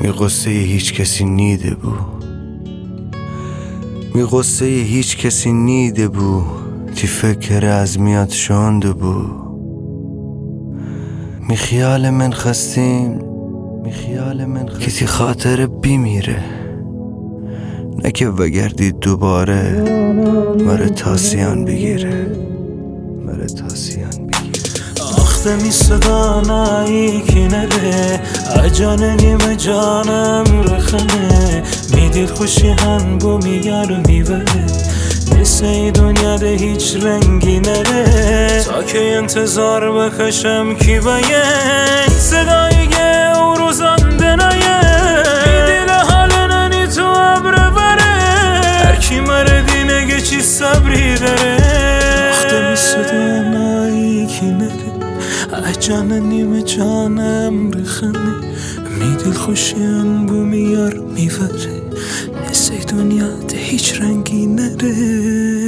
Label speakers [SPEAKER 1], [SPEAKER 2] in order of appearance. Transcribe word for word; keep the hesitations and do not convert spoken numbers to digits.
[SPEAKER 1] می قصه هیچ کسی نیده بو می قصه هیچ کسی نیده بو تی فکر از میاد شانده بو می خیال من خستیم می خیال من خستیم کسی خاطر بیمیره نکه وگردی دوباره مره تاسیان بگیره مره تاسیان بگیره
[SPEAKER 2] آخته می صدانایی که نره اجان نیم جانم رخنه می دل خوشی هن بو میار میوره نسه دنیا ده هیچ رنگی نره تا که انتظار بکشم کی باید صدایی که او روزان دنایه می دل حال ننی تو عبر بره هر کی مردی نگه چی صبری داره آخته می صدانایی که نره اجان نیم جانم رخنه می دل خوشیان بو میار میوره نسه دنیا ده هیچ رنگی نره